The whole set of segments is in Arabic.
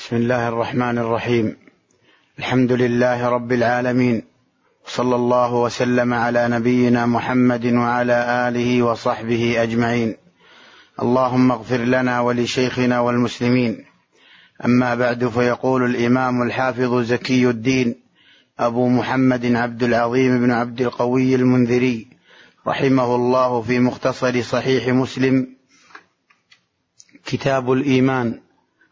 بسم الله الرحمن الرحيم. الحمد لله رب العالمين، صلى الله وسلم على نبينا محمد وعلى آله وصحبه أجمعين. اللهم اغفر لنا ولشيخنا والمسلمين. أما بعد، فيقول الإمام الحافظ زكي الدين أبو محمد عبد العظيم بن عبد القوي المنذري رحمه الله في مختصر صحيح مسلم كتاب الإيمان: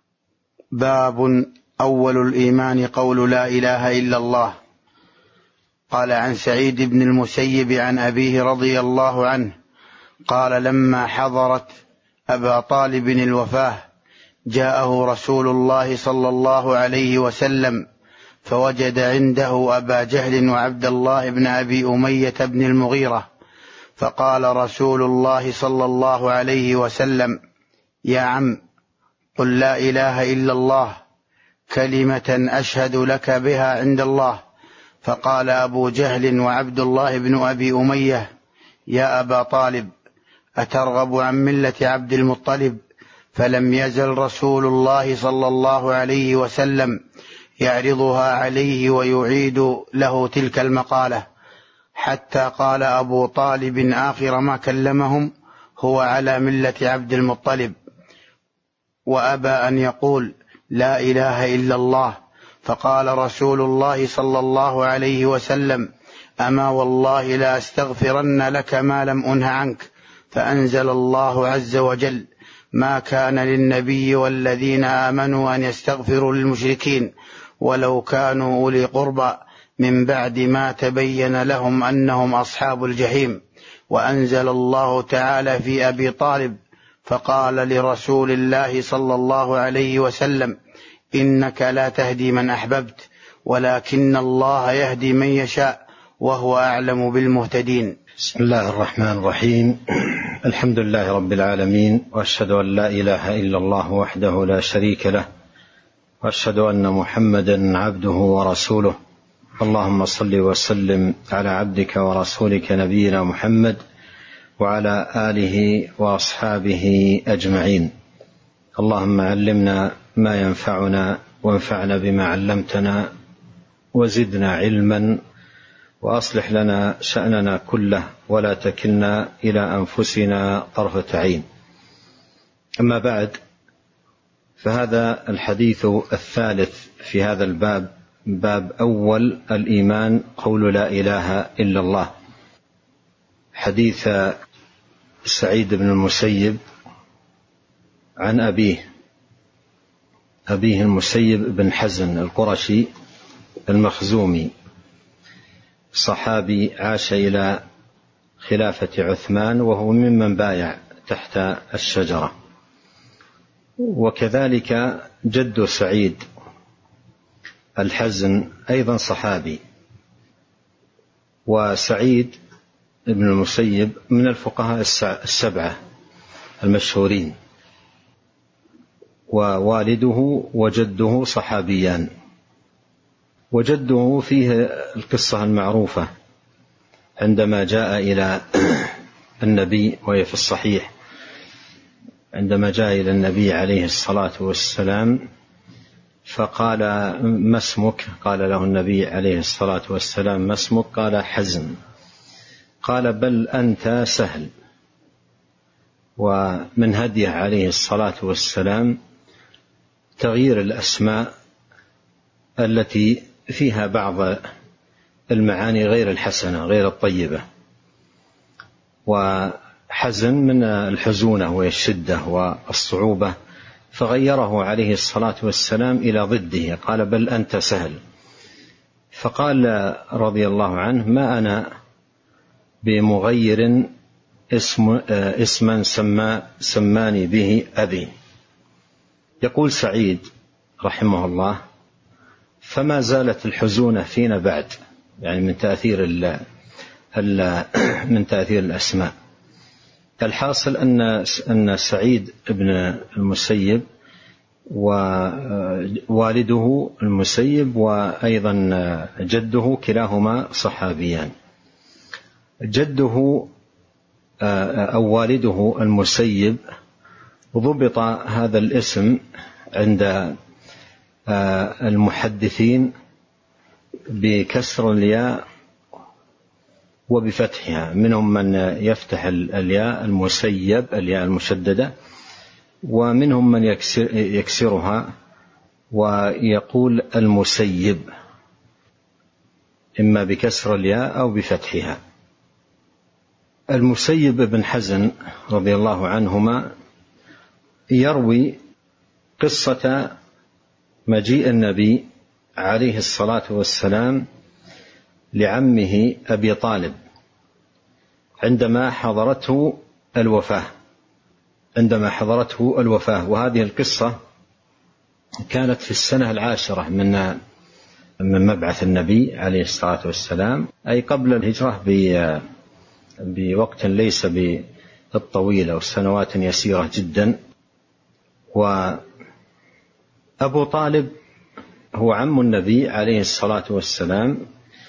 باب أول الإيمان قول لا إله إلا الله. قال: عن سعيد بن المسيب عن أبيه رضي الله عنه قال: لما حضرت أبا طالب الوفاة جاءه رسول الله صلى الله عليه وسلم فوجد عنده أبا جهل وعبد الله بن أبي أمية بن المغيرة، فقال رسول الله صلى الله عليه وسلم: يا عم، قل لا إله إلا الله، كلمة أشهد لك بها عند الله. فقال أبو جهل وعبد الله بن أبي أمية: يا أبا طالب، أترغب عن ملة عبد المطلب؟ فلم يزل رسول الله صلى الله عليه وسلم يعرضها عليه ويعيد له تلك المقالة، حتى قال أبو طالب آخر ما كلمهم: هو على ملة عبد المطلب. وأبى أن يقول لا إله إلا الله. فقال رسول الله صلى الله عليه وسلم: أما والله لا أستغفرن لك ما لم أنه عنك. فأنزل الله عز وجل: ما كان للنبي والذين آمنوا أن يستغفروا للمشركين ولو كانوا أولي قربى من بعد ما تبين لهم أنهم أصحاب الجحيم. وأنزل الله تعالى في أبي طالب فقال لرسول الله صلى الله عليه وسلم: إنك لا تهدي من أحببت ولكن الله يهدي من يشاء وهو أعلم بالمهتدين. بسم الله الرحمن الرحيم. الحمد لله رب العالمين، وأشهد أن لا إله إلا الله وحده لا شريك له، وأشهد أن محمدا عبده ورسوله. اللهم صل وسلم على عبدك ورسولك نبينا محمد وعلى آله وأصحابه أجمعين. اللهم علمنا ما ينفعنا وانفعنا بما علمتنا وزدنا علما، وأصلح لنا شأننا كله ولا تكلنا إلى أنفسنا طرفة عين. أما بعد، فهذا الحديث الثالث في هذا الباب، باب أول الإيمان قول لا إله إلا الله. حديث سعيد بن المسيب عن أبيه المسيب بن حزن القرشي المخزومي، صحابي عاش إلى خلافة عثمان، وهو ممن بايع تحت الشجرة. وكذلك جد سعيد الحزن أيضا صحابي. وسعيد ابن المسيب من الفقهاء السبعة المشهورين، ووالده وجده صحابيان. وجده فيه القصة المعروفة عندما جاء إلى النبي، وهي في الصحيح، عندما جاء إلى النبي عليه الصلاة والسلام فقال: ما اسمك؟ قال له النبي عليه الصلاة والسلام: ما اسمك؟ قال: حزن. قال: بل أنت سهل. ومن هديه عليه الصلاة والسلام تغيير الأسماء التي فيها بعض المعاني غير الحسنة غير الطيبة. وحزن من الحزونة والشدة والصعوبة، فغيره عليه الصلاة والسلام إلى ضده، قال: بل أنت سهل. فقال رضي الله عنه: ما أنا بمغير اسما سماني به أبي. يقول سعيد رحمه الله: فما زالت الحزونة فينا بعد، يعني من تأثير الأسماء. الحاصل أن سعيد بن المسيب ووالده المسيب وأيضا جده كلاهما صحابيان. جده أو والده المسيب ضبط هذا الاسم عند المحدثين بكسر الياء وبفتحها، منهم من يفتح الياء المسيب الياء المشددة، ومنهم من يكسرها ويقول المسيب، إما بكسر الياء أو بفتحها. المسيب بن حزن رضي الله عنهما يروي قصة مجيء النبي عليه الصلاة والسلام لعمه أبي طالب عندما حضرته الوفاة. وهذه القصة كانت في السنة 10 من مبعث النبي عليه الصلاة والسلام، أي قبل الهجرة بوقت ليس بالطويل أو سنوات يسيرة جدا. وأبو طالب هو عم النبي عليه الصلاة والسلام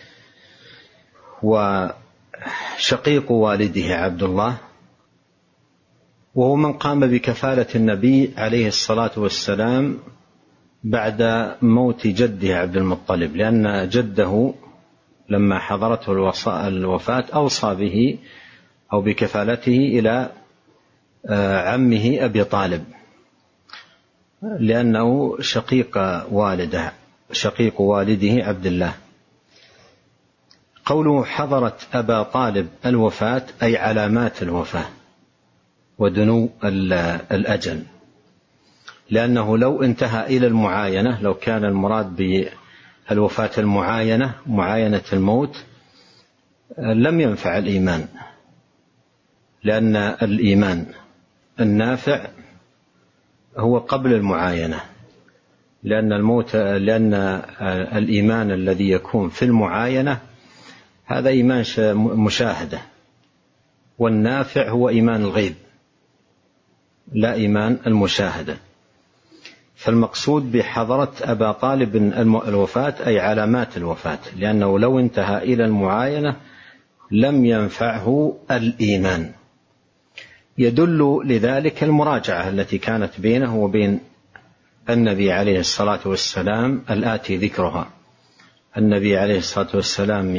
وشقيق والده عبد الله، وهو من قام بكفالة النبي عليه الصلاة والسلام بعد موت جده عبد المطلب، لأن جده لما حضرته الوفاة أوصى به أو بكفالته إلى عمه أبي طالب، لأنه شقيق والده عبد الله. قوله حضرت أبا طالب الوفاة أي علامات الوفاة ودنو الأجل، لأنه لو انتهى إلى المعاينة، لو كان المراد بالوفاة معاينة الموت، لم ينفع الإيمان، لأن الإيمان النافع هو قبل المعاينة، لأن الإيمان الذي يكون في المعاينة هذا إيمان مشاهدة، والنافع هو إيمان الغيب لا إيمان المشاهدة. فالمقصود بحضرة أبا طالب الوفاة أي علامات الوفاة، لأنه لو انتهى إلى المعاينة لم ينفعه الإيمان. يدل لذلك المراجعة التي كانت بينه وبين النبي عليه الصلاة والسلام الآتي ذكرها. النبي عليه الصلاة والسلام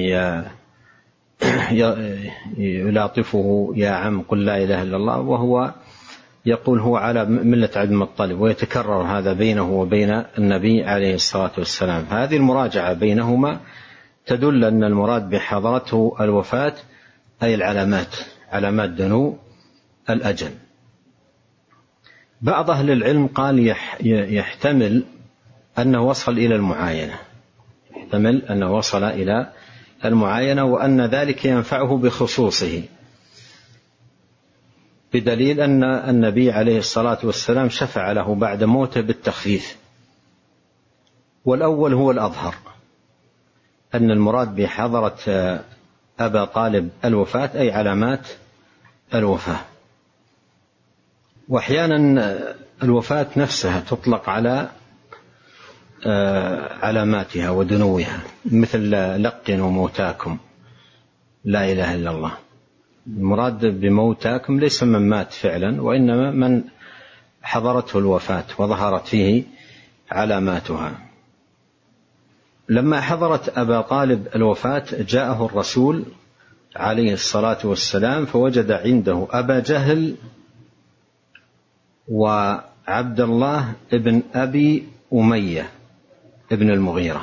يلاطفه: يا عم قل لا إله إلا الله، وهو يقول هو على ملة عبد المطلب، ويتكرر هذا بينه وبين النبي عليه الصلاة والسلام. هذه المراجعة بينهما تدل أن المراد بحضرته الوفاة أي علامات دنو الأجل. بعض أهل العلم قال يحتمل أنه وصل إلى المعاينة، وأن ذلك ينفعه بخصوصه، بدليل أن النبي عليه الصلاة والسلام شفع له بعد موته بالتخفيف. والأول هو الأظهر، أن المراد بحضرة أبا طالب الوفاة أي علامات الوفاة. وأحيانا الوفاة نفسها تطلق على علاماتها ودنوها، مثل لقنوا موتاكم لا إله إلا الله. المراد بموتاكم ليس من مات فعلا، وإنما من حضرته الوفاة وظهرت فيه علاماتها. لما حضرت أبا طالب الوفاة جاءه الرسول عليه الصلاة والسلام فوجد عنده أبا جهل وعبد الله ابن أبي أمية ابن المغيرة.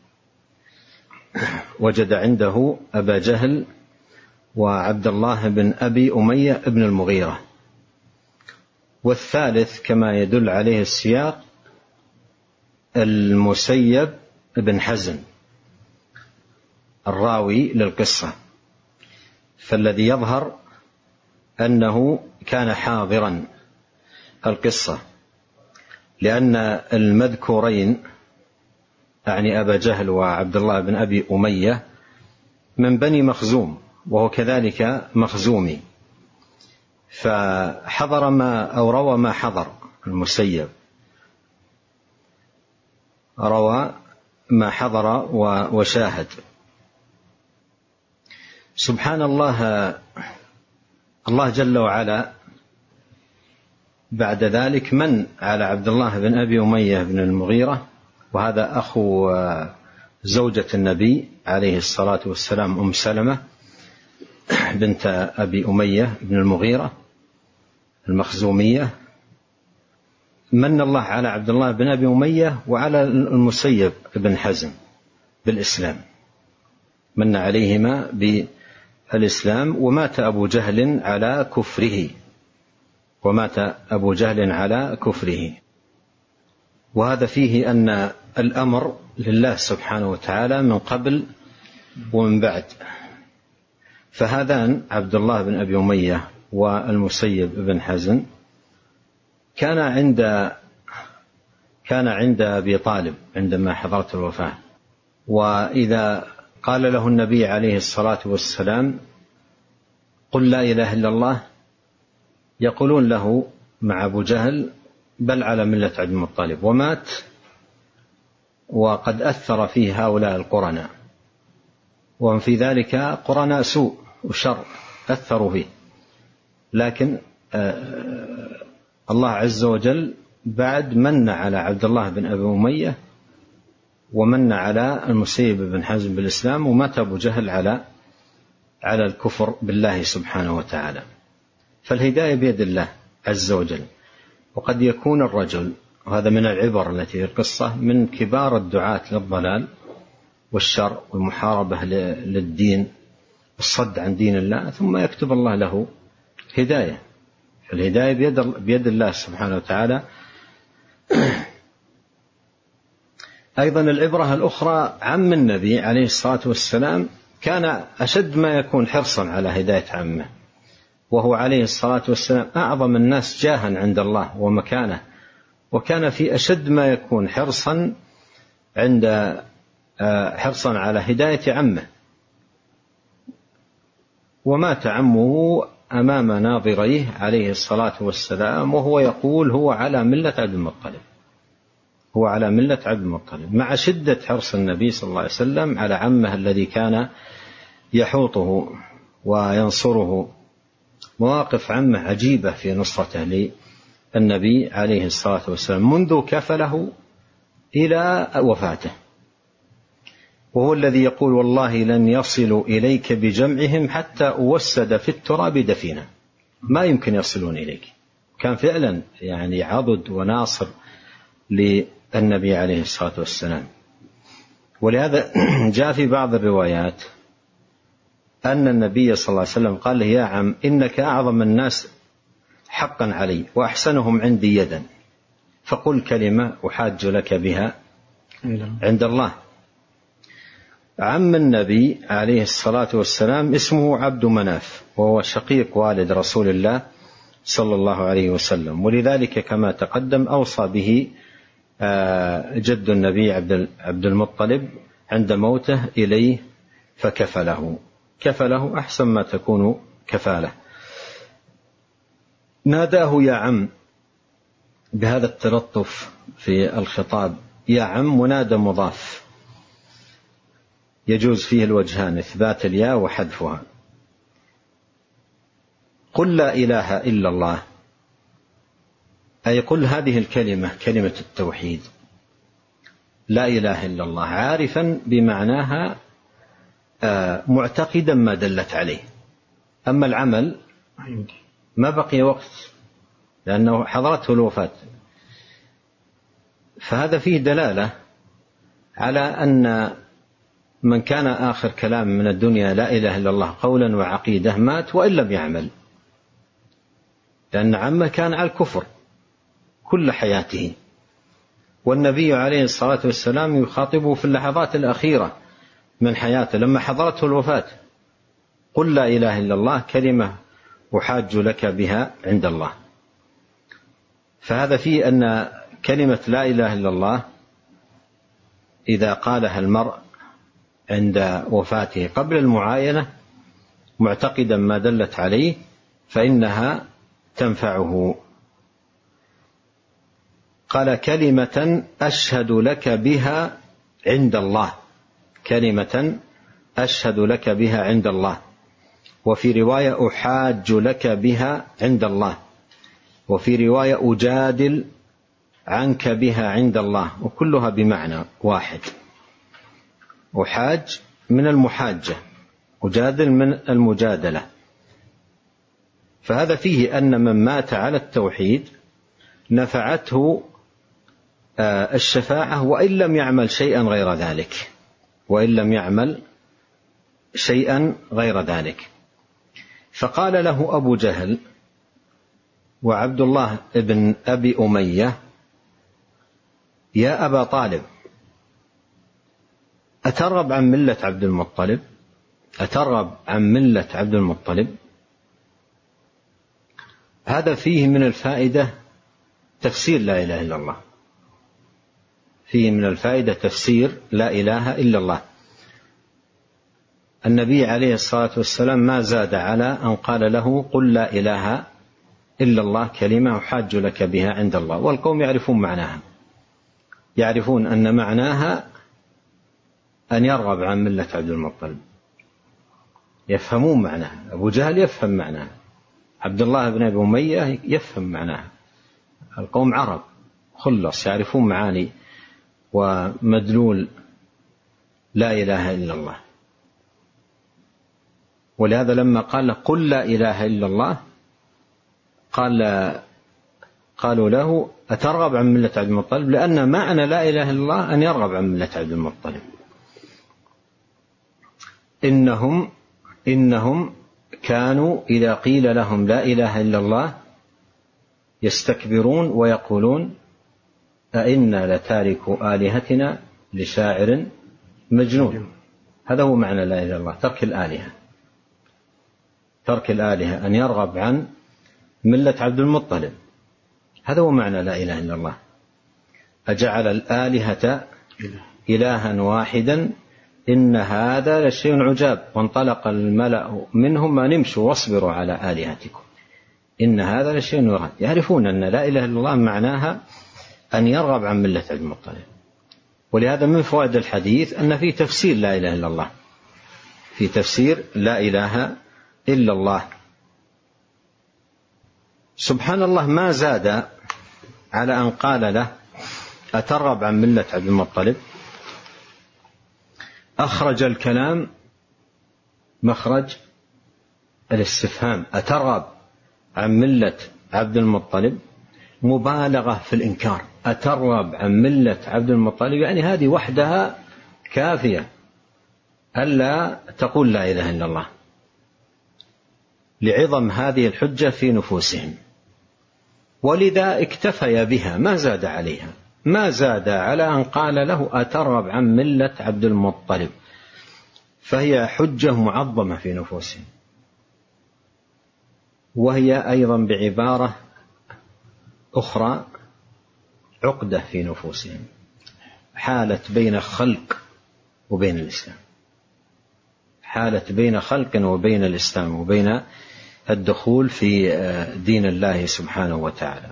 وجد عنده أبا جهل وعبد الله بن أبي أمية ابن المغيرة. والثالث كما يدل عليه السياق المسيب بن حزن الراوي للقصة. فالذي يظهر أنه كان حاضرا القصة، لأن المذكورين يعني أبا جهل وعبد الله بن أبي أمية من بني مخزوم، وهو كذلك مخزومي، فحضر روى ما حضر. المسيب روى ما حضر وشاهد. سبحان الله، الله جل وعلا بعد ذلك من على عبد الله بن أبي أمية بن المغيرة وهذا أخو زوجة النبي عليه الصلاة والسلام أم سلمة بنت أبي أمية بن المغيرة المخزومية. من الله على عبد الله بن أبي أمية وعلى المسيب بن حزم بالإسلام، من عليهما بالإسلام. ومات أبو جهل على كفره، ومات أبو جهل على كفره. وهذا فيه أن الأمر لله سبحانه وتعالى من قبل ومن بعد. فهذان عبد الله بن أبي أمية والمسيب بن حزم كان عند أبي طالب عندما حضرت الوفاة، وإذا قال له النبي عليه الصلاة والسلام قل لا إله إلا الله، يقولون له مع أبو جهل بل على ملة عبد المطلب. ومات وقد أثر فيه هؤلاء القرناء، وهم في ذلك قرناء سوء وشر أثروا فيه، لكن الله عز وجل بعد من على عبد الله بن أبي أمية ومن على المسيب بن حزم بالإسلام، ومات أبو جهل على الكفر بالله سبحانه وتعالى. فالهداية بيد الله عز وجل. وقد يكون الرجل، وهذا من العبر التي في القصة، من كبار الدعاة للضلال والشر والمحاربة للدين والصد عن دين الله، ثم يكتب الله له هداية. فالهداية بيد الله سبحانه وتعالى. أيضا العبرة الأخرى، عم النبي عليه الصلاة والسلام كان أشد ما يكون حرصا على هداية عمه، وهو عليه الصلاة والسلام أعظم الناس جاها عند الله ومكانه، وكان في أشد ما يكون حرصا على هداية عمه. ومات عمه أمام ناظريه عليه الصلاة والسلام وهو يقول هو على ملة عبد المطلب، هو على ملة عبد المطلب، مع شدة حرص النبي صلى الله عليه وسلم على عمه الذي كان يحوطه وينصره. مواقف عمه عجيبة في نصرته للنبي عليه الصلاة والسلام منذ كفله إلى وفاته، وهو الذي يقول والله لن يصلوا إليك بجمعهم حتى أوسد في التراب دفينا، ما يمكن يصلون إليك. كان فعلا يعني عضد وناصر للنبي عليه الصلاة والسلام. ولهذا جاء في بعض الروايات أن النبي صلى الله عليه وسلم قال له يا عم إنك أعظم الناس حقا علي وأحسنهم عندي يدا، فقل كلمة أحاج لك بها عند الله. عم النبي عليه الصلاة والسلام اسمه عبد مناف، وهو شقيق والد رسول الله صلى الله عليه وسلم، ولذلك كما تقدم أوصى به جد النبي عبد المطلب عند موته إليه فكفله، كفله أحسن ما تكون كفالة. ناداه يا عم بهذا التلطف في الخطاب، يا عم منادى مضاف يجوز فيه الوجهان، إثبات الياء وحذفها. قل لا إله إلا الله، أي قل هذه الكلمة، كلمة التوحيد لا إله إلا الله، عارفا بمعناها معتقدا ما دلت عليه. أما العمل ما بقي وقت لأنه حضرته الوفاة، فهذا فيه دلالة على أن من كان آخر كلام من الدنيا لا إله إلا الله قولا وعقيدة مات وإن لم يعمل، لأن عمه كان على الكفر كل حياته، والنبي عليه الصلاة والسلام يخاطبه في اللحظات الأخيرة من حياته لما حضرته الوفاة، قل لا إله إلا الله كلمة أحاج لك بها عند الله. فهذا فيه أن كلمة لا إله إلا الله إذا قالها المرء عند وفاته قبل المعاينة معتقدا ما دلت عليه فإنها تنفعه. قال كلمة أشهد لك بها عند الله، كلمة أشهد لك بها عند الله، وفي رواية أحاج لك بها عند الله، وفي رواية أجادل عنك بها عند الله، وكلها بمعنى واحد. أحاج من المحاجة، أجادل من المجادلة. فهذا فيه أن من مات على التوحيد نفعته الشفاعة وإن لم يعمل شيئا غير ذلك، وإن لم يعمل شيئا غير ذلك. فقال له أبو جهل وعبد الله ابن أبي أمية: يا أبا طالب، أترغب عن ملة عبد المطلب؟ أترغب عن ملة عبد المطلب؟ هذا فيه من الفائدة تفسير لا إله إلا الله، فيه من الفائدة تفسير لا إله إلا الله. النبي عليه الصلاة والسلام ما زاد على أن قال له: قل لا إله إلا الله كلمة أحاج لك بها عند الله. والقوم يعرفون معناها، يعرفون أن معناها أن يرغب عن ملة عبد المطلب، يفهمون معناها. أبو جهل يفهم معناها، عبد الله بن أبي أمية يفهم معناها. القوم عرب خلص، يعرفون معاني ومدلول لا إله إلا الله. ولهذا لما قال: قل لا إله إلا الله، قالوا له: أترغب عن ملة عبد المطلب؟ لأن معنى لا إله إلا الله أن يرغب عن ملة عبد المطلب. إنهم كانوا إذا قيل لهم لا إله إلا الله يستكبرون ويقولون: أئنا لتاركو آلهتنا لشاعر مجنون. هذا هو معنى لا إله إلا الله، ترك الآلهة، ترك الآلهة، أن يرغب عن ملة عبد المطلب. هذا هو معنى لا إله إلا الله. أجعل الآلهة إلها واحدا إن هذا لشيء عجاب. وانطلق الملأ منهم: ما نمشوا واصبروا على آلهتكم إن هذا لشيء يراد. يعرفون أن لا إله إلا الله معناها أن يرغب عن ملة عبد المطلب. ولهذا من فوائد الحديث أن في تفسير لا إله إلا الله، في تفسير لا إله إلا الله. سبحان الله، ما زاد على أن قال له: أترغب عن ملة عبد المطلب. أخرج الكلام مخرج الاستفهام. أترغب عن ملة عبد المطلب مبالغة في الإنكار. أترغب عن ملة عبد المطلب يعني هذه وحدها كافية ألا تقول لا إله إلا الله، لعظم هذه الحجة في نفوسهم. ولذا اكتفي بها، ما زاد عليها، ما زاد على أن قال له: أترغب عن ملة عبد المطلب. فهي حجة معظمة في نفوسهم. وهي أيضا بعبارة أخرى عقدة في نفوسهم، حالت بين خلق وبين الإسلام، حالت بين خلق وبين الإسلام وبين الدخول في دين الله سبحانه وتعالى.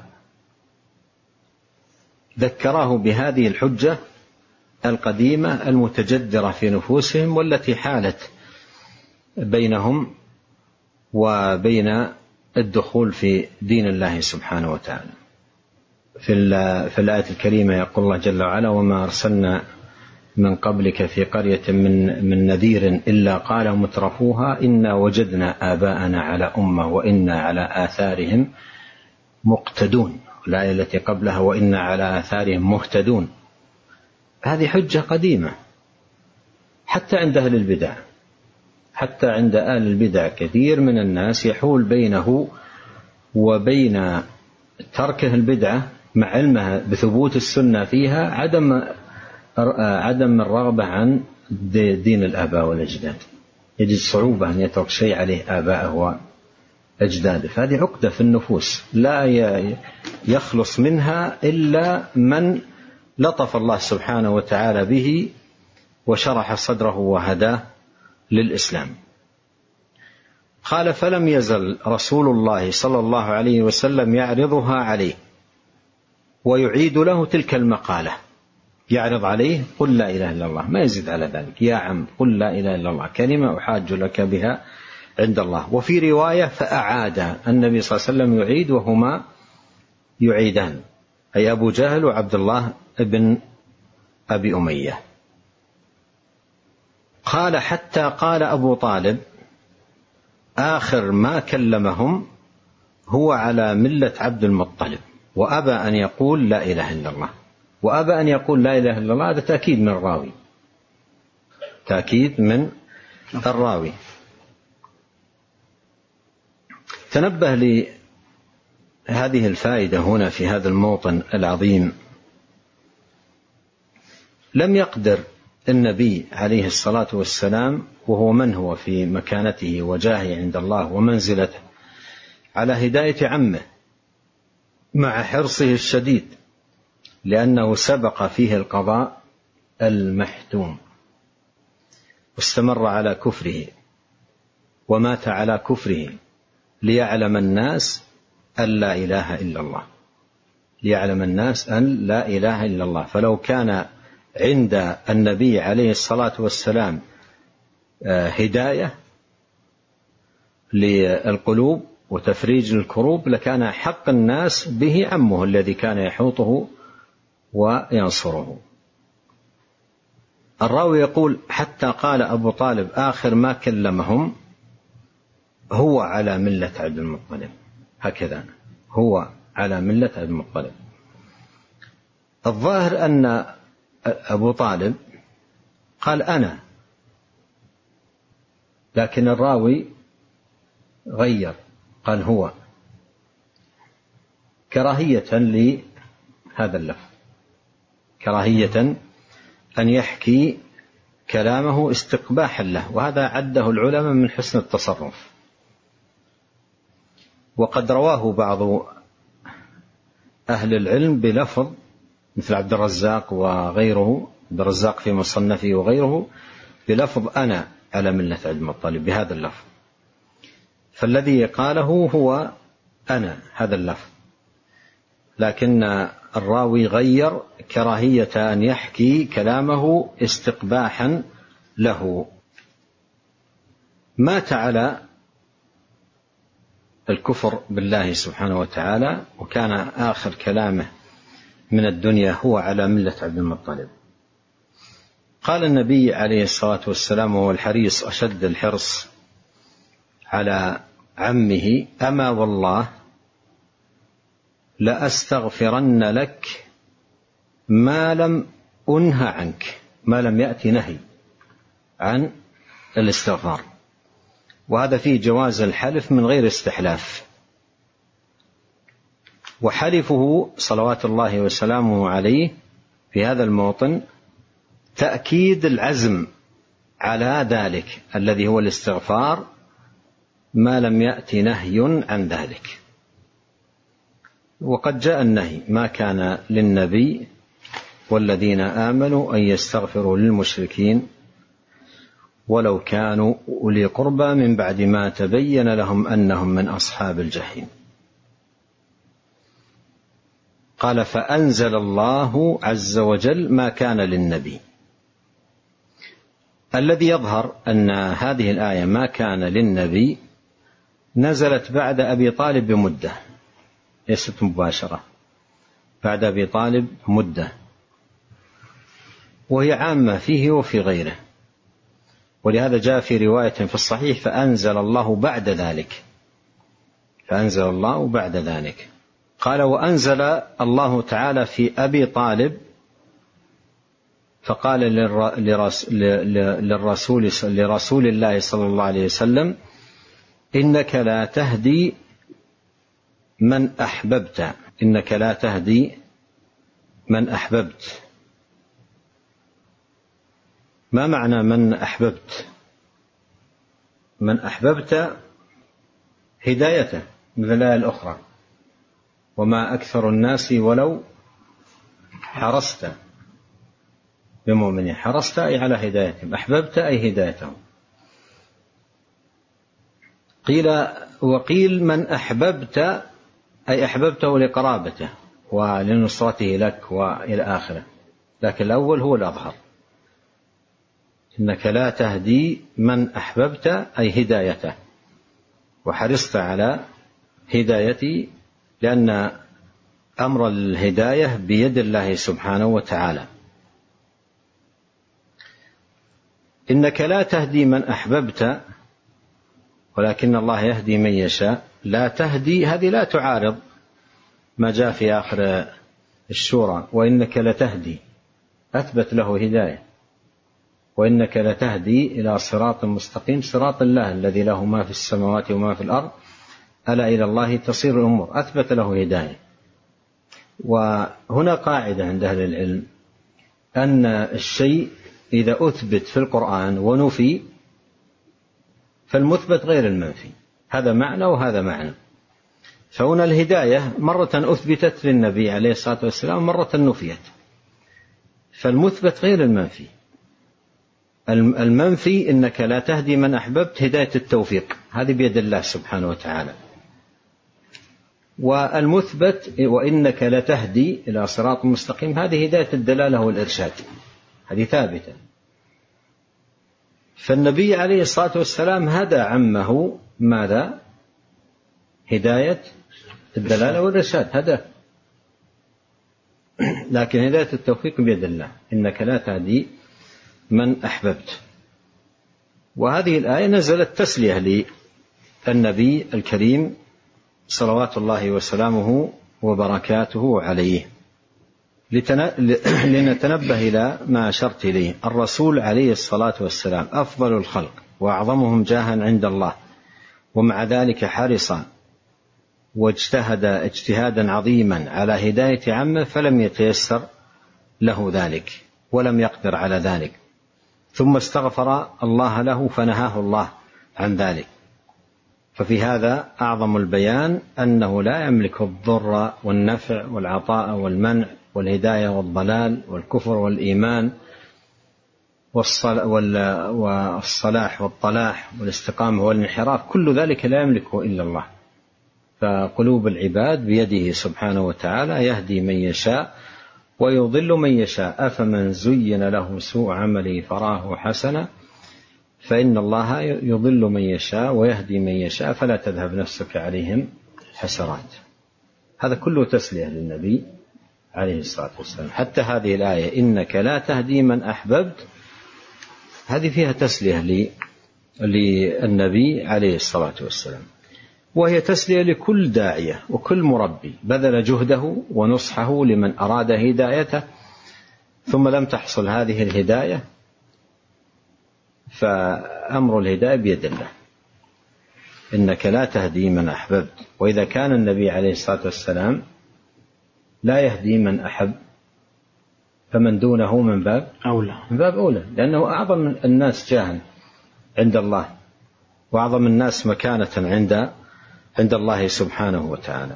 ذكراه بهذه الحجة القديمة المتجدرة في نفوسهم، والتي حالت بينهم وبين الدخول في دين الله سبحانه وتعالى. في الآية الكريمة يقول الله جل وعلا: وما أرسلنا من قبلك في قرية من نذير إلا قال مترفوها إنا وجدنا آباءنا على أمة وإنا على آثارهم مقتدون. الآية التي قبلها: وإنا على آثارهم مهتدون. هذه حجة قديمة حتى عند أهل البدع، حتى عند أهل البدع كثير من الناس يحول بينه وبين تركه البدعة مع علمها بثبوت السنة فيها عدم الرغبة عن دين الآباء والأجداد. يجد صعوبة أن يترك شيء عليه آباءه وأجداده. فهذه عقدة في النفوس لا يخلص منها إلا من لطف الله سبحانه وتعالى به وشرح صدره وهداه للإسلام. قال: فلم يزل رسول الله صلى الله عليه وسلم يعرضها عليه ويعيد له تلك المقالة. يعرض عليه: قل لا إله إلا الله، ما يزيد على ذلك، يا عم قل لا إله إلا الله كلمة أحاج لك بها عند الله. وفي رواية: فأعاد النبي صلى الله عليه وسلم يعيد وهما يعيدان. أي أبو جهل وعبد الله بن أبي أمية. قال حتى قال أبو طالب آخر ما كلمهم هو على ملة عبد المطلب، وأبى أن يقول لا إله إلا الله. وأبى أن يقول لا إله إلا الله هذا تأكيد من الراوي، تأكيد من الراوي. تنبه لهذه الفائدة هنا في هذا الموطن العظيم. لم يقدر النبي عليه الصلاة والسلام، وهو من هو في مكانته وجاهه عند الله ومنزلته، على هداية عمه مع حرصه الشديد، لأنه سبق فيه القضاء المحتوم، واستمر على كفره ومات على كفره، ليعلم الناس أن لا إله إلا الله، ليعلم الناس أن لا إله إلا الله. فلو كان عند النبي عليه الصلاة والسلام هداية للقلوب وتفريج الكروب لكان حق الناس به عمه الذي كان يحوطه وينصره. الراوي يقول حتى قال أبو طالب آخر ما كلمهم هو على ملة عبد المطلب، هكذا هو على ملة عبد المطلب. الظاهر أن أبو طالب قال أنا، لكن الراوي غير قال هو، كراهية لهذا اللفظ، كراهية أن يحكي كلامه استقباحا له، وهذا عده العلماء من حسن التصرف. وقد رواه بعض أهل العلم بلفظ مثل عبد الرزاق وغيره، عبد الرزاق في مصنفه وغيره، بلفظ أنا على ملة عبد المطلب بهذا اللفظ. فالذي قاله هو أنا هذا اللفظ، لكن الراوي غير كراهية أن يحكي كلامه استقباحا له. مات على الكفر بالله سبحانه وتعالى، وكان آخر كلامه من الدنيا هو على ملة عبد المطلب. قال النبي عليه الصلاة والسلام وهو الحريص أشد الحرص على عمه أما والله لأستغفرن لك ما لم أنه عنك، ما لم يأتي نهي عن الاستغفار. وهذا فيه جواز الحلف من غير استحلاف. وحلفه صلوات الله وسلامه عليه في هذا الموطن تأكيد العزم على ذلك الذي هو الاستغفار ما لم يأتي نهي عن ذلك. وقد جاء النهي ما كان للنبي والذين آمنوا أن يستغفروا للمشركين ولو كانوا أولي قربى من بعد ما تبين لهم أنهم من أصحاب الجحيم. قال فأنزل الله عز وجل ما كان للنبي. الذي يظهر أن هذه الآية ما كان للنبي نزلت بعد أبي طالب بمدة، ليست مباشرة، بعد أبي طالب مدة، وهي عامة فيه وفي غيره. ولهذا جاء في رواية في الصحيح فأنزل الله بعد ذلك، فأنزل الله بعد ذلك. قال وأنزل الله تعالى في أبي طالب فقال لرسول الله صلى الله عليه وسلم إنك لا تهدي من أحببت، إنك لا تهدي من أحببت. ما معنى من أحببت؟ من أحببت هدايته مثل الآية الأخرى وما أكثر الناس ولو حرصت بمؤمنين. حرصت أي على هدايتهم، أحببت أي هدايتهم. وقيل من أحببت أي أحببته لقرابته ولنصرته لك وإلى آخره، لكن الأول هو الأظهر، إنك لا تهدي من أحببت أي هدايته، وحرصت على هدايتي، لأن أمر الهداية بيد الله سبحانه وتعالى. إنك لا تهدي من أحببت ولكن الله يهدي من يشاء. لا تهدي هذه لا تعارض ما جاء في آخر الشورى وإنك لتهدي، أثبت له هداية، وإنك لتهدي إلى صراط مستقيم صراط الله الذي له ما في السماوات وما في الأرض ألا إلى الله تصير الأمور، أثبت له هداية. وهنا قاعدة عند أهل العلم أن الشيء إذا أثبت في القرآن ونفي فالمثبت غير المنفي، هذا معنى وهذا معنى. فهنا الهداية مرة أثبتت للنبي عليه الصلاة والسلام مرة نفيت، فالمثبت غير المنفي. المنفي إنك لا تهدي من أحببت هداية التوفيق، هذه بيد الله سبحانه وتعالى. والمثبت وإنك لتهدي إلى صراط مستقيم هذه هداية الدلالة والإرشاد، هذه ثابتة. فالنبي عليه الصلاة والسلام هدى عمه ماذا؟ هداية الدلالة والإرشاد هدى، لكن هداية التوفيق بيد الله، إنك لا تهدي من أحببت. وهذه الآية نزلت تسلية للنبي الكريم صلوات الله وسلامه وبركاته عليه. لنتنبه إلى ما أشرت إليه، الرسول عليه الصلاة والسلام أفضل الخلق وأعظمهم جاها عند الله، ومع ذلك حرص واجتهد اجتهادا عظيما على هداية عمه فلم يتيسر له ذلك ولم يقدر على ذلك، ثم استغفر الله له فنهاه الله عن ذلك. ففي هذا أعظم البيان أنه لا يملك الضر والنفع والعطاء والمنع والهداية والضلال والكفر والإيمان والصلاح والطلاح والاستقامة والانحراف، كل ذلك لا يملكه إلا الله. فقلوب العباد بيده سبحانه وتعالى، يهدي من يشاء ويضل من يشاء. أفمن زين له سوء عمله فراه حسنا فإن الله يضل من يشاء ويهدي من يشاء فلا تذهب نفسك عليهم حسرات. هذا كله تسلية للنبي عليه الصلاة والسلام. حتى هذه الآية إنك لا تهدي من أحببت هذه فيها تسلية للنبي عليه الصلاة والسلام، وهي تسلية لكل داعية وكل مربي بذل جهده ونصحه لمن أراد هدايته ثم لم تحصل هذه الهداية، فأمر الهداية بيد الله. إنك لا تهدي من أحببت. وإذا كان النبي عليه الصلاة والسلام لا يهدي من أحب فمن دونه من باب أولى، لأنه أعظم الناس جاها عند الله وأعظم الناس مكانة عند الله سبحانه وتعالى.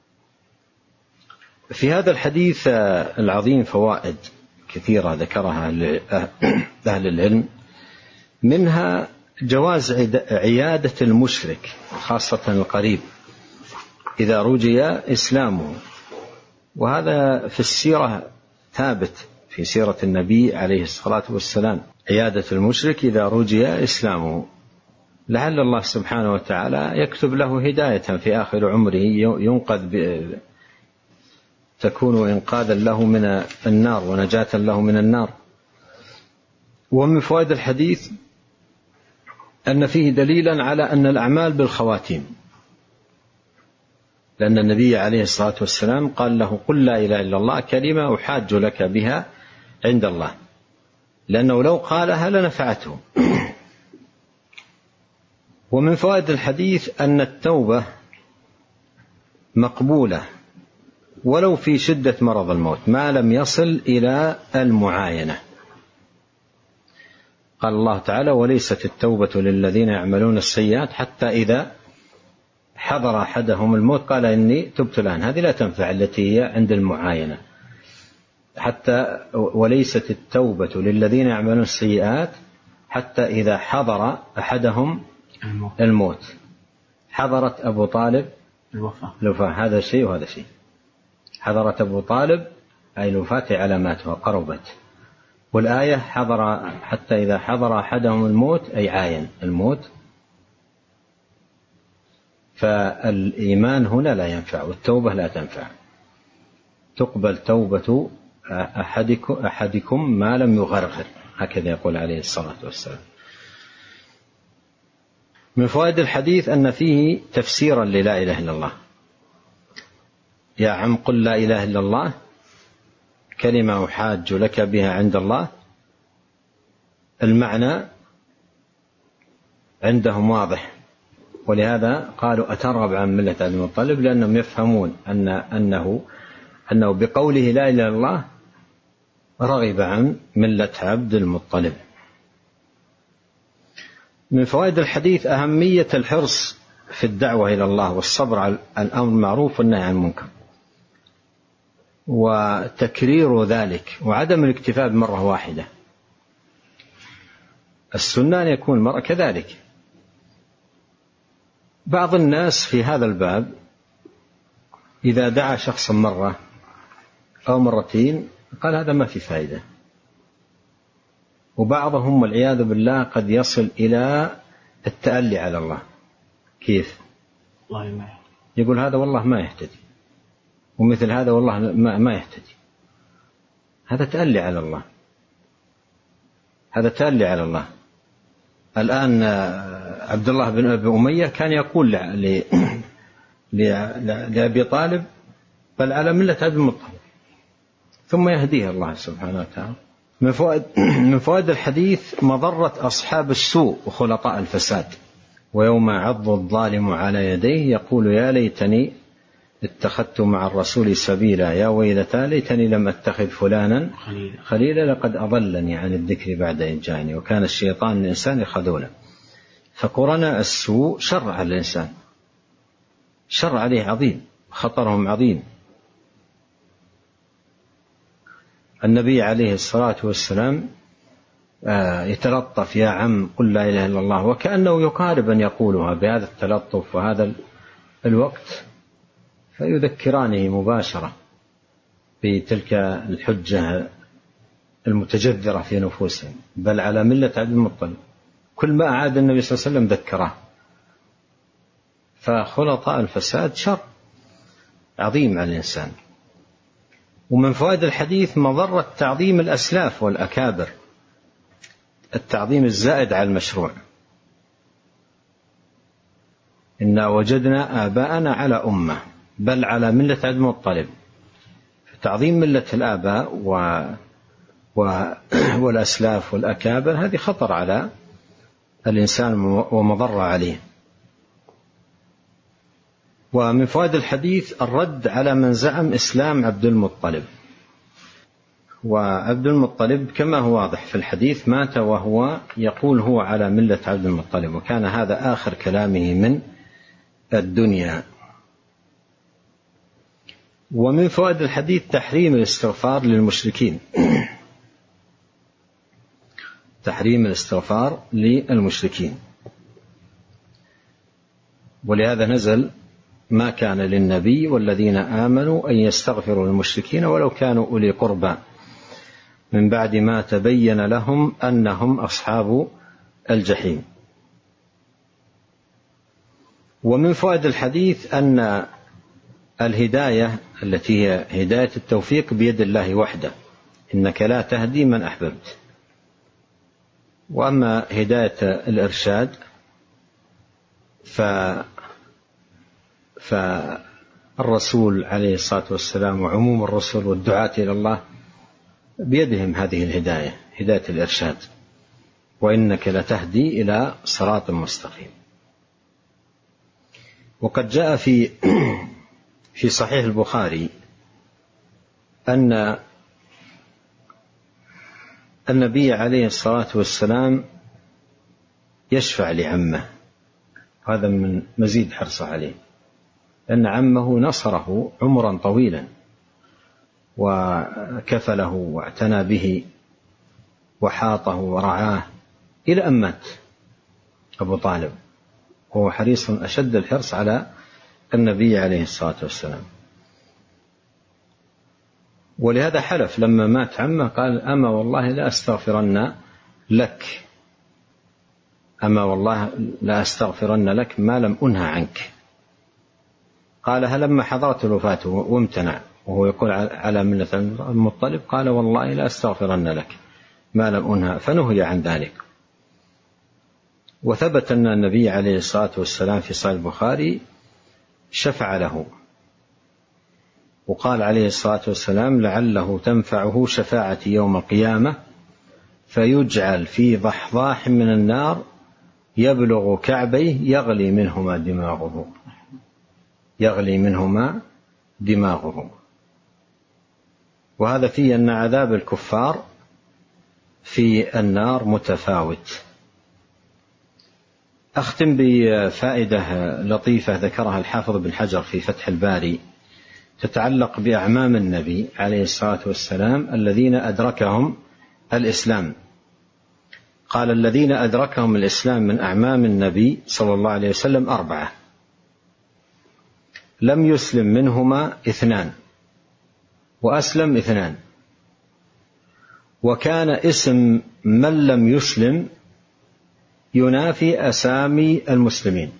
في هذا الحديث العظيم فوائد كثيرة ذكرها أهل العلم، منها جواز عيادة المشرك خاصة القريب إذا رجي إسلامه، وهذا في السيرة ثابت في سيرة النبي عليه الصلاة والسلام، عيادة المشرك إذا رجي إسلامه، لعل الله سبحانه وتعالى يكتب له هداية في آخر عمره ينقذ تكون إنقاذا له من النار ونجاة له من النار. ومن فوائد الحديث أن فيه دليلا على أن الأعمال بالخواتيم، لأن النبي عليه الصلاة والسلام قال له قل لا إله إلا الله كلمة أحاج لك بها عند الله، لأنه لو قالها لنفعته. ومن فوائد الحديث أن التوبة مقبولة ولو في شدة مرض الموت ما لم يصل إلى المعاينة. قال الله تعالى وليست التوبة للذين يعملون السيئات حتى إذا حضر أحدهم الموت قال إني تبت الآن، هذه لا تنفع التي هي عند المعاينة. حتى وليست التوبة للذين يعملون السيئات حتى إذا حضر أحدهم الموت. حضرت أبو طالب الوفاة، هذا شيء وهذا شيء. حضرت أبو طالب أي الوفاة علاماتها قربت، والآية حضر حتى إذا حضر أحدهم الموت أي عاين الموت. فالإيمان هنا لا ينفع والتوبة لا تنفع. تقبل توبة أحدكم ما لم يغرغر، هكذا يقول عليه الصلاة والسلام. من فوائد الحديث أن فيه تفسيرا للا إله إلا الله. يا عم قل لا إله إلا الله كلمة أحاج لك بها عند الله. المعنى عندهم واضح، ولهذا قالوا أترغب عن ملة عبد المطلب، لأنهم يفهمون أنه بقوله لا إله إلا الله رغب عن ملة عبد المطلب. من فوائد الحديث أهمية الحرص في الدعوة إلى الله والصبر على الأمر المعروف والنهي عن المنكر، وتكرير ذلك، وعدم الاكتفاء بمرة واحدة. السنة أن يكون المرء كذلك. بعض الناس في هذا الباب إذا دعا شخصا مرة أو مرتين قال هذا ما في فائدة، وبعضهم والعياذ بالله قد يصل إلى التألي على الله. كيف؟ يقول هذا والله ما يهتدي، ومثل هذا والله ما يهتدي. هذا تألي على الله، هذا تألي على الله. الآن عبد الله بن أبي أمية كان يقول لأبي طالب بل على ملة عبد المطلب، ثم يهديه الله سبحانه وتعالى. من فوائد الحديث مضرة أصحاب السوء وخلطاء الفساد. ويوم يعض الظالم على يديه يقول يا ليتني اتخذت مع الرسول سبيلا يا ويلتى ليتني لم أتخذ فلانا خليلا لقد أضلني عن الذكر بعد إذ جاءني وكان الشيطان للإنسان خذولا. فقرناء السوء شر على الإنسان، شر عليه عظيم، خطرهم عظيم. النبي عليه الصلاة والسلام يتلطف يا عم قل لا إله إلا الله، وكأنه يقارب أن يقولها بهذا التلطف وهذا الوقت، فيذكرانه مباشرة بتلك الحجة المتجذرة في نفوسهم. بل على ملة عبد المطلب، كل ما أعاد النبي صلى الله عليه وسلم ذكره. فخلطاء الفساد شر عظيم على الإنسان. ومن فوائد الحديث مضرة تعظيم الأسلاف والأكابر، التعظيم الزائد على المشروع. إنا وجدنا آباءنا على أمة بل على ملة عبد المطلب. فتعظيم ملة الآباء والأسلاف والأكابر هذه خطر على الإنسان ومضرة عليه. ومن فوائد الحديث الرد على من زعم إسلام عبد المطلب. وعبد المطلب كما هو واضح في الحديث مات وهو يقول هو على ملة عبد المطلب، وكان هذا آخر كلامه من الدنيا. ومن فوائد الحديث تحريم الاستغفار للمشركين، تحريم الاستغفار للمشركين. ولهذا نزل ما كان للنبي والذين آمنوا أن يستغفروا للمشركين ولو كانوا أولي قربى من بعد ما تبين لهم أنهم أصحاب الجحيم. ومن فوائد الحديث أن الهداية التي هي هداية التوفيق بيد الله وحده، إنك لا تهدي من أحببت. وأما هداية الإرشاد فالرسول عليه الصلاة والسلام وعموم الرسل والدعاة إلى الله بيدهم هذه الهداية، هداية الإرشاد، وإنك لتهدي إلى صراط مستقيم. وقد جاء في صحيح البخاري أن النبي عليه الصلاة والسلام يشفع لعمه، هذا من مزيد حرصه عليه، أن عمه نصره عمرا طويلا وكفله واعتنى به وحاطه ورعاه إلى أن مات أبو طالب، وهو حريص أشد الحرص على النبي عليه الصلاة والسلام. ولهذا حلف لما مات عمه قال أما والله لا أستغفرن لك، أما والله لا أستغفرن لك ما لم أنهى عنك. قالها لما حضرت الوفاة وامتنع، وهو يقول على ملة المطلب، قال والله لا أستغفرن لك ما لم أنهى، فنهي عن ذلك. وثبت أن النبي عليه الصلاة والسلام في صحيح البخاري شفع له، وقال عليه الصلاة والسلام لعله تنفعه شفاعتي يوم القيامة فيجعل في ضحضاح من النار يبلغ كعبيه يغلي منهما دماغه. وهذا فيه أن عذاب الكفار في النار متفاوت. أختم بفائدة لطيفة ذكرها الحافظ بن حجر في فتح الباري تتعلق بأعمام النبي عليه الصلاة والسلام الذين أدركهم الإسلام. قال الذين أدركهم الإسلام من أعمام النبي صلى الله عليه وسلم 4، لم يسلم منهما 2 وأسلم 2. وكان اسم من لم يسلم ينافي أسامي المسلمين،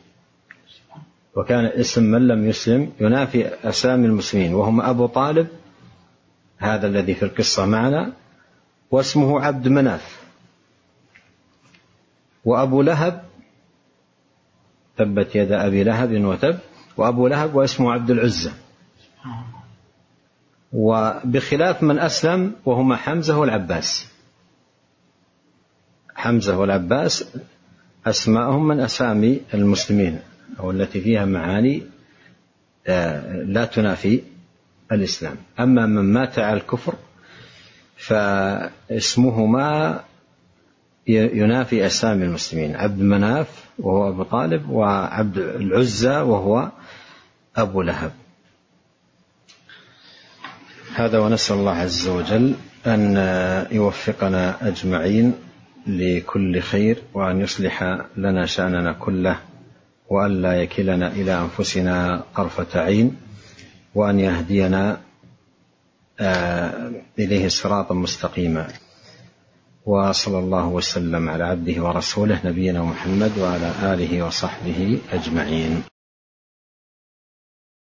وهم أبو طالب هذا الذي في القصة معنا واسمه عبد مناف، وأبو لهب تبت يد أبي لهب وتب، وأبو لهب واسمه عبد العزة. وبخلاف من أسلم وهما حمزة والعباس أسماءهم من أسامي المسلمين أو التي فيها معاني لا تنافي الإسلام. أما من مات على الكفر فاسمهما ينافي أسامي المسلمين، عبد مناف وهو أبو طالب، وعبد العزة وهو أبو لهب. هذا، ونسأل الله عز وجل أن يوفقنا أجمعين لكل خير، وأن يصلح لنا شأننا كله، وأن لا يكلنا إلى أنفسنا طرفة عين، وأن يهدينا إليه صراطا مستقيما. وصلى الله وسلم على عبده ورسوله نبينا محمد وعلى آله وصحبه أجمعين.